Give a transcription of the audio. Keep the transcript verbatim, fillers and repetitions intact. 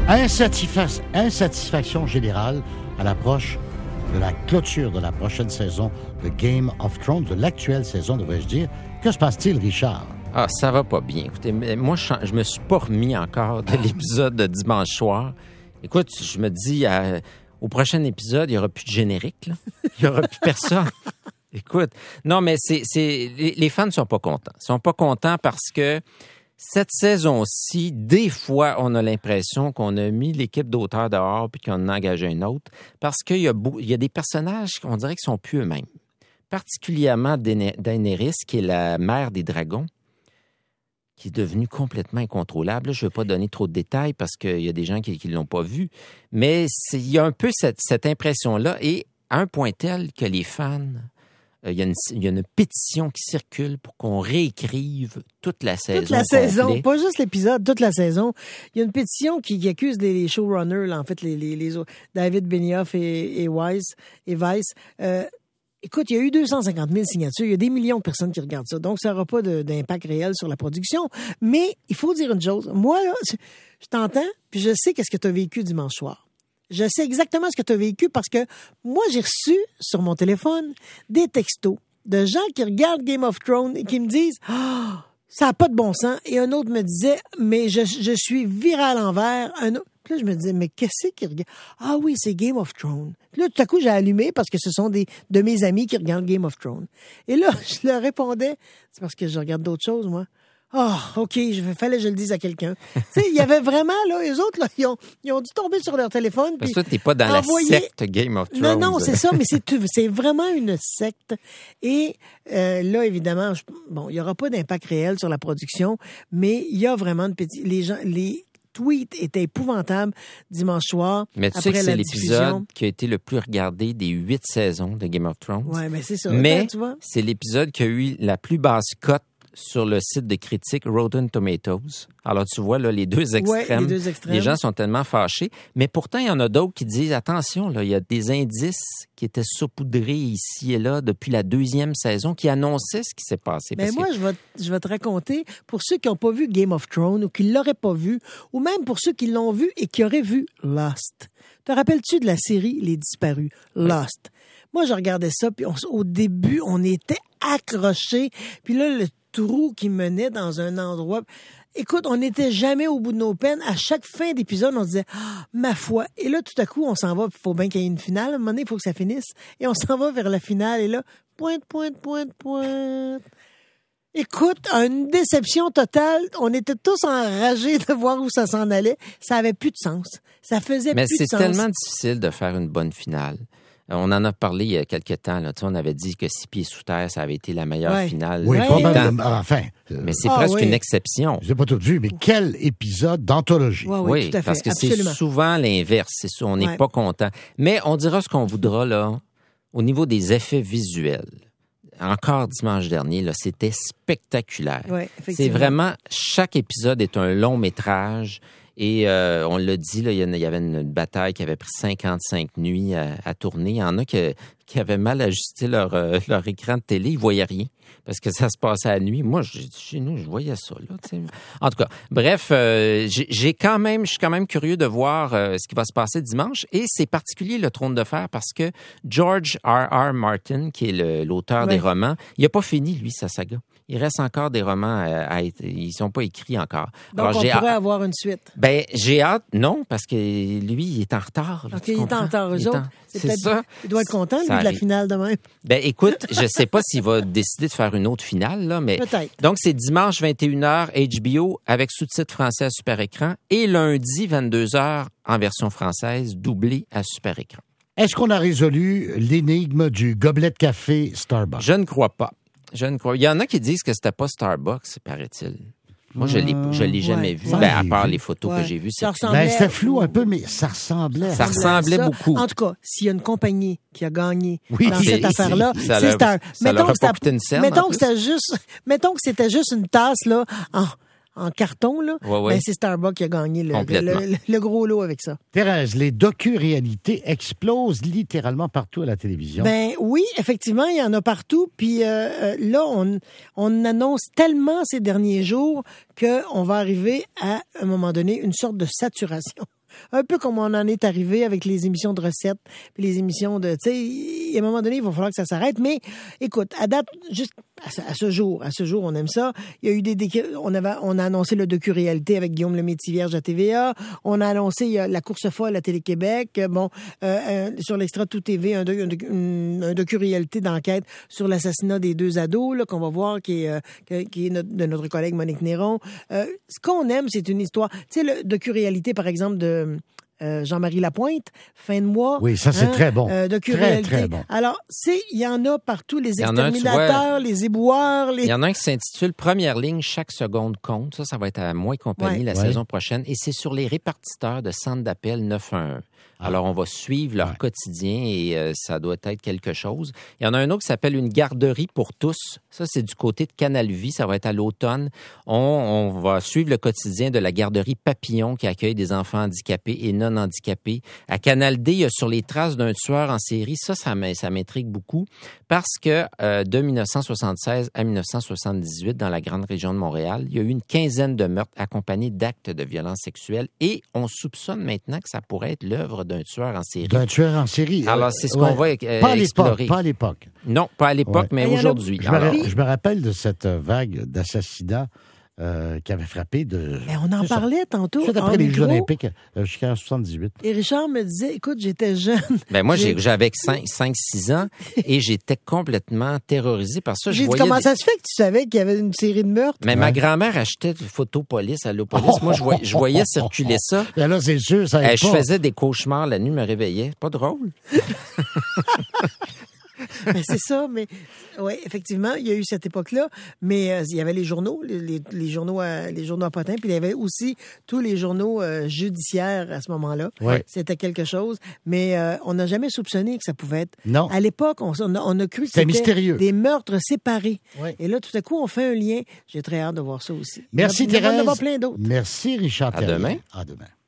Insatisfa- insatisfaction générale à l'approche de la clôture de la prochaine saison de Game of Thrones, de l'actuelle saison, devrais-je dire. Que se passe-t-il, Richard? Ah, ça va pas bien. Écoutez, moi, je, je me suis pas remis encore de l'épisode de dimanche soir. Écoute, je me dis, à, au prochain épisode, il y aura plus de générique, là. Il y aura plus personne. Écoute, non, mais c'est, c'est les, les fans ne sont pas contents. Ils sont pas contents parce que cette saison-ci, des fois, on a l'impression qu'on a mis l'équipe d'auteurs dehors puis qu'on en a engagé une autre parce qu'il y a, beau, il y a des personnages qu'on dirait qu'ils sont plus eux-mêmes. Particulièrement Daenerys, qui est la mère des dragons, qui est devenue complètement incontrôlable. Là, je ne vais pas donner trop de détails parce qu'il y a des gens qui ne l'ont pas vu, mais c'est, il y a un peu cette, cette impression-là et à un point tel que les fans... Il y, a une, il y a une pétition qui circule pour qu'on réécrive toute la saison. Toute la saison, complète. pas juste l'épisode, toute la saison. Il y a une pétition qui, qui accuse les, les showrunners, là, en fait, les, les, les David Benioff et, et Weiss et Weiss. Euh, écoute, il y a eu deux cent cinquante mille signatures. Il y a des millions de personnes qui regardent ça. Donc, ça n'aura pas de, d'impact réel sur la production. Mais il faut dire une chose. Moi, là, je t'entends, puis je sais qu'est-ce que tu as vécu dimanche soir. Je sais exactement ce que tu as vécu parce que moi, j'ai reçu sur mon téléphone des textos de gens qui regardent Game of Thrones et qui me disent oh, « ça n'a pas de bon sens ». Et un autre me disait « mais je, je suis viré à l'envers ». Un autre... Puis là, je me disais « mais qu'est-ce qu'ils regardent ?»« Ah oui, c'est Game of Thrones ». Puis là, tout à coup, j'ai allumé parce que ce sont des de mes amis qui regardent Game of Thrones. Et là, je leur répondais « c'est parce que je regarde d'autres choses, moi ». Ah, oh, OK, il fallait que je le dise à quelqu'un. Tu sais, il y avait vraiment, là, eux autres, là, ils ont, ils ont dû tomber sur leur téléphone. Parce que toi, t'es pas dans envoyer... la secte Game of Thrones. Non, non, c'est ça, mais c'est, c'est vraiment une secte. Et euh, là, évidemment, je, bon, il n'y aura pas d'impact réel sur la production, mais il y a vraiment de petits... Les gens, les tweets étaient épouvantables dimanche soir. Mais tu après sais que c'est la l'épisode diffusion. qui a été le plus regardé des huit saisons de Game of Thrones. Oui, mais c'est ça. Mais Là, tu vois? C'est l'épisode qui a eu la plus basse cote sur le site de critique Rotten Tomatoes. Alors, tu vois, là, les deux extrêmes. Ouais, les deux extrêmes. Les gens sont tellement fâchés. Mais pourtant, il y en a d'autres qui disent, attention, là, il y a des indices qui étaient saupoudrés ici et là depuis la deuxième saison qui annonçaient ce qui s'est passé. Mais moi, que... je, vais, je vais te raconter, pour ceux qui n'ont pas vu Game of Thrones ou qui ne l'auraient pas vu, ou même pour ceux qui l'ont vu et qui auraient vu Lost. Te rappelles-tu de la série Les Disparus? Lost. Oui. Moi, je regardais ça, puis on, au début, on était accrochés. Puis là, le trou qui menait dans un endroit. Écoute, on n'était jamais au bout de nos peines. À chaque fin d'épisode, on se disait oh, « ma foi ». Et là, tout à coup, on s'en va. Il faut bien qu'il y ait une finale. À un moment donné, il faut que ça finisse. Et on s'en va vers la finale. Et là, pointe, pointe, pointe, pointe. Écoute, une déception totale. On était tous enragés de voir où ça s'en allait. Ça avait plus de sens. Ça faisait Mais plus de sens. Mais c'est tellement difficile de faire une bonne finale. On en a parlé il y a quelques temps. Là. Tu sais, on avait dit que Six pieds sous terre, ça avait été la meilleure ouais. finale. Oui, ouais. probablement. Enfin. Mais c'est ah, presque oui. une exception. Je n'ai pas tout vu, mais quel épisode d'anthologie. Ouais, oui, oui, tout à fait. parce que Absolument. c'est souvent l'inverse. C'est ça, on n'est ouais. pas content. Mais on dira ce qu'on voudra, là, au niveau des effets visuels. Encore dimanche dernier, là, c'était spectaculaire. Ouais, c'est vraiment, chaque épisode est un long métrage. Et euh, on l'a dit, là, il y avait une bataille qui avait pris cinquante-cinq nuits à, à tourner. Il y en a qui, qui avaient mal ajusté leur, euh, leur écran de télé. Ils ne voyaient rien parce que ça se passait à la nuit. Moi, chez nous, je voyais ça. Là, t'sais. En tout cas, bref, euh, j'ai, j'ai quand même, je suis quand même curieux de voir euh, ce qui va se passer dimanche. Et c'est particulier, le Trône de fer, parce que George R R. Martin, qui est le, l'auteur ouais. des romans, il n'a pas fini, lui, sa saga. Il reste encore des romans à, à être... Ils sont pas écrits encore. Donc, Alors, on j'ai pourrait hâte... avoir une suite. Ben, j'ai hâte. Non, parce que lui, il est en retard. Là, OK, il est en retard. Eux autres, en... c'est, c'est ça. Il doit être content, lui, de la finale demain. Ben, écoute, je sais pas s'il va décider de faire une autre finale, là, mais... Peut-être. Donc, c'est dimanche vingt et une heures, H B O, avec sous-titres français à super écran, et lundi vingt-deux heures, en version française, doublé à super écran. Est-ce qu'on a résolu l'énigme du gobelet de café Starbucks? Je ne crois pas. Je ne crois. Il y en a qui disent que c'était pas Starbucks, paraît-il. Moi, je l'ai, je l'ai jamais ouais. vu. Ouais, ben, à part vu. les photos ouais. que j'ai vues. Ça c'est... Ben, c'était flou un peu, mais ça ressemblait. Ça ressemblait ça. beaucoup. En tout cas, s'il y a une compagnie qui a gagné oui, dans c'est, cette affaire-là, c'est, c'est leur, Star. Ça mettons leur a que pas coûté une scène. Mettons que c'était juste, mettons que c'était juste une tasse là en, en carton là. Ouais, ouais. Ben, c'est Starbucks qui a gagné le, le, le, le gros lot avec ça. Thérèse, les docu-réalités explosent littéralement partout à la télévision. Ben oui, effectivement, il y en a partout. Puis euh, là, on, on annonce tellement ces derniers jours qu'on va arriver à un moment donné une sorte de saturation. Un peu comme on en est arrivé avec les émissions de recettes, puis les émissions de, tu sais, à un moment donné, il va falloir que ça s'arrête. Mais, écoute, à date, juste à ce, à ce jour, à ce jour, on aime ça. Il y a eu des, on avait, on a annoncé le docu-réalité avec Guillaume Lemaitre-Vierge à T V A. On a annoncé il y a la course folle à Télé-Québec. Bon, euh, euh, sur l'Extra Tout T V, un, un, un docu-réalité d'enquête sur l'assassinat des deux ados, là, qu'on va voir, qui est, euh, qui est notre, de notre collègue Monique Néron. Euh, ce qu'on aime, c'est une histoire. Tu sais, le docu-réalité, par exemple, de euh, Jean-Marie Lapointe, fin de mois. Oui, ça, c'est hein, très bon. Euh, très, très bon. Alors, c'est, il y en a partout, les exterminateurs, un, vois, les éboueurs. Les... Il y en a un qui s'intitule Première ligne, chaque seconde compte. Ça, ça va être à Moi et compagnie ouais. la ouais. saison prochaine. Et c'est sur les répartiteurs de centres d'appel neuf un un. Alors, on va suivre leur ouais. quotidien et euh, ça doit être quelque chose. Il y en a un autre qui s'appelle Une garderie pour tous. Ça, c'est du côté de Canal Vie. Ça va être à l'automne. On, on va suivre le quotidien de la garderie Papillon qui accueille des enfants handicapés et non handicapés. À Canal D, il y a Sur les traces d'un tueur en série. Ça, ça m'intrigue beaucoup parce que euh, de dix-neuf cent soixante-seize à dix-neuf cent soixante-dix-huit, dans la grande région de Montréal, il y a eu une quinzaine de meurtres accompagnés d'actes de violence sexuelle et on soupçonne maintenant que ça pourrait être l'œuvre d'un tueur en série. D'un tueur en série. Alors, c'est ce ouais. qu'on va euh, pas explorer. Pas à l'époque. Non, pas à l'époque, ouais. mais Et aujourd'hui. Je, Alors... je me rappelle de cette vague d'assassinats euh, qui avait frappé de... Mais on en parlait ça. tantôt. Juste après les Jeux olympiques, euh, jusqu'en soixante-dix-huit. Et Richard me disait, écoute, j'étais jeune. Ben moi, j'ai... j'avais cinq six ans et j'étais complètement terrorisé par ça. J'ai dit, comment des... ça se fait que tu savais qu'il y avait une série de meurtres? Mais ouais. ma grand-mère achetait de Photopolis à l'Opolice. Oh, moi, je voyais, je voyais circuler ça. Ben là, c'est sûr, ça euh, Je faisais des cauchemars la nuit, me réveillais. Pas drôle. Ben, c'est ça, mais oui, effectivement, il y a eu cette époque-là, mais euh, il y avait les journaux, les, les, les journaux à, les journaux à potins, puis il y avait aussi tous les journaux euh, judiciaires à ce moment-là. Ouais. C'était quelque chose, mais euh, on n'a jamais soupçonné que ça pouvait être. Non. À l'époque, on, on, a, on a cru que c'était, c'était mystérieux. Des meurtres séparés. Ouais. Et là, tout à coup, on fait un lien. J'ai très hâte de voir ça aussi. Merci, il y a, Thérèse. Il y en a plein d'autres. Merci, Richard. À demain. À demain.